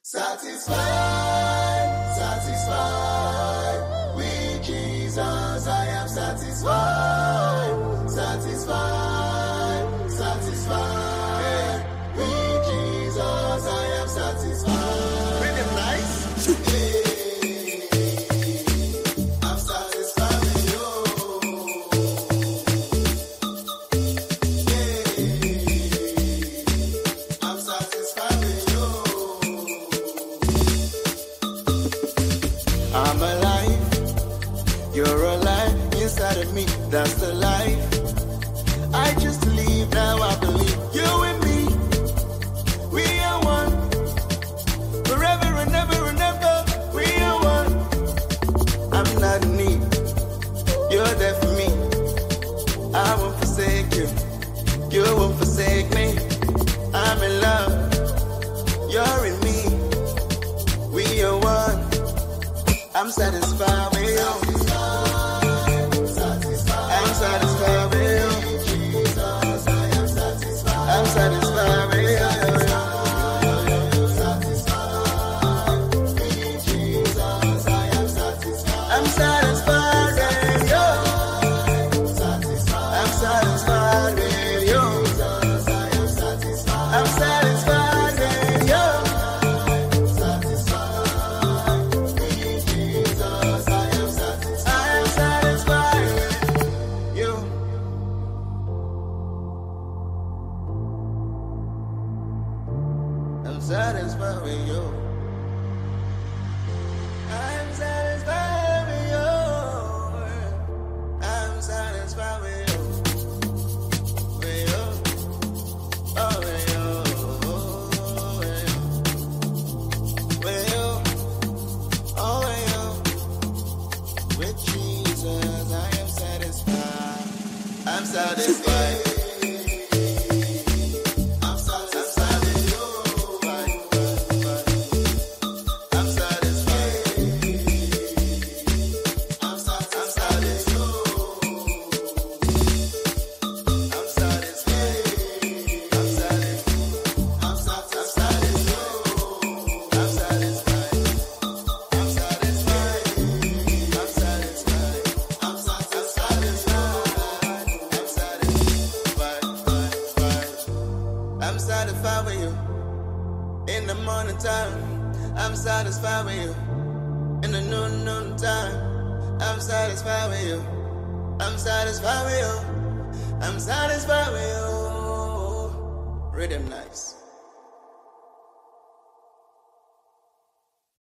Satisfied, satisfied. With Jesus, I am satisfied. Satisfied, satisfied. With Jesus, I am satisfied. Pretty nice. I'm satisfied with you. I'm satisfied with you. I'm alive, you're alive inside of me, that's the life. I just believe, now I believe, you and me, we are one. Forever and ever and ever, we are one. I'm not in need, you're there for me. I won't forsake you, you won't forsake me. I'm in love, you're in me, we are one. I'm satisfied with you. I'm satisfied with you. I'm satisfied with you. I'm satisfied with you. I'm satisfied with you. I'm satisfied with you. I'm satisfied with you. I'm satisfied with you. I'm satisfied with you. With you. Oh, with you. With you. Oh, with you. With Jesus, I am satisfied. I'm satisfied. I'm satisfied with you. In the morning time, I'm satisfied with you. In the noon time, I'm satisfied with you. I'm satisfied with you. I'm satisfied with you. Rhythm nice.